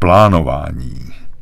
Plánování.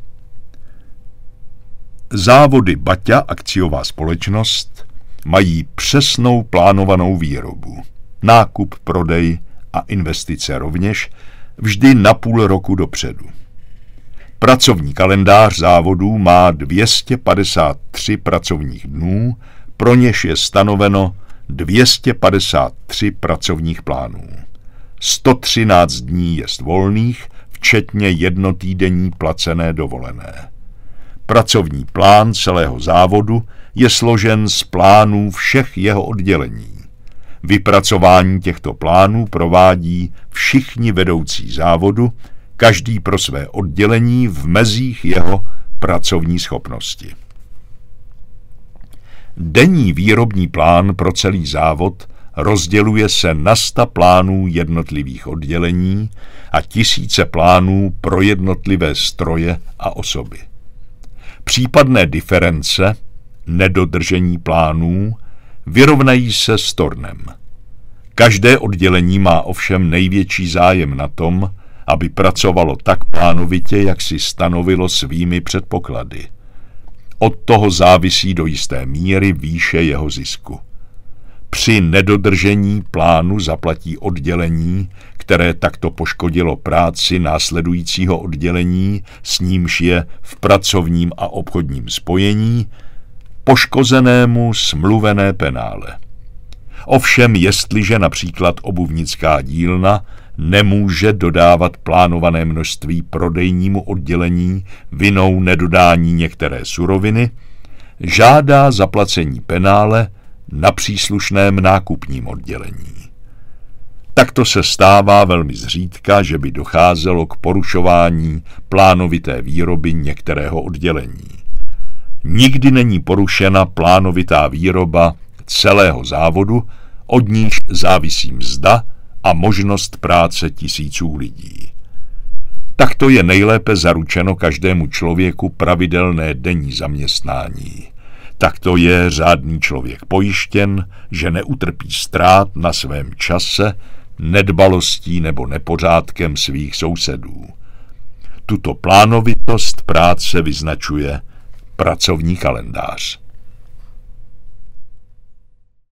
Závody Baťa, akciová společnost, mají přesnou plánovanou výrobu, nákup, prodej a investice rovněž, vždy na půl roku dopředu. Pracovní kalendář závodů má 253 pracovních dnů, pro něž je stanoveno 253 pracovních plánů. 113 dní jest volných, včetně jednotýdenní placené dovolené. Pracovní plán celého závodu je složen z plánů všech jeho oddělení. Vypracování těchto plánů provádí všichni vedoucí závodu, každý pro své oddělení v mezích jeho pracovní schopnosti. Denní výrobní plán pro celý závod rozděluje se na 100 plánů jednotlivých oddělení a tisíce plánů pro jednotlivé stroje a osoby. Případné diference, nedodržení plánů, vyrovnají se stornem. Každé oddělení má ovšem největší zájem na tom, aby pracovalo tak plánovitě, jak si stanovilo svými předpoklady. Od toho závisí do jisté míry výše jeho zisku. Při nedodržení plánu zaplatí oddělení, které takto poškodilo práci následujícího oddělení, s nímž je v pracovním a obchodním spojení, poškozenému smluvené penále. Ovšem, jestliže například obuvnická dílna nemůže dodávat plánované množství prodejnímu oddělení vinou nedodání některé suroviny, žádá zaplacení penále na příslušném nákupním oddělení. Takto se stává velmi zřídka, že by docházelo k porušování plánovité výroby některého oddělení. Nikdy není porušena plánovitá výroba celého závodu, od níž závisí mzda a možnost práce tisíců lidí. Takto je nejlépe zaručeno každému člověku pravidelné denní zaměstnání. Takto je řádný člověk pojištěn, že neutrpí ztrát na svém čase, nedbalostí nebo nepořádkem svých sousedů. Tuto plánovitost práce vyznačuje pracovní kalendář.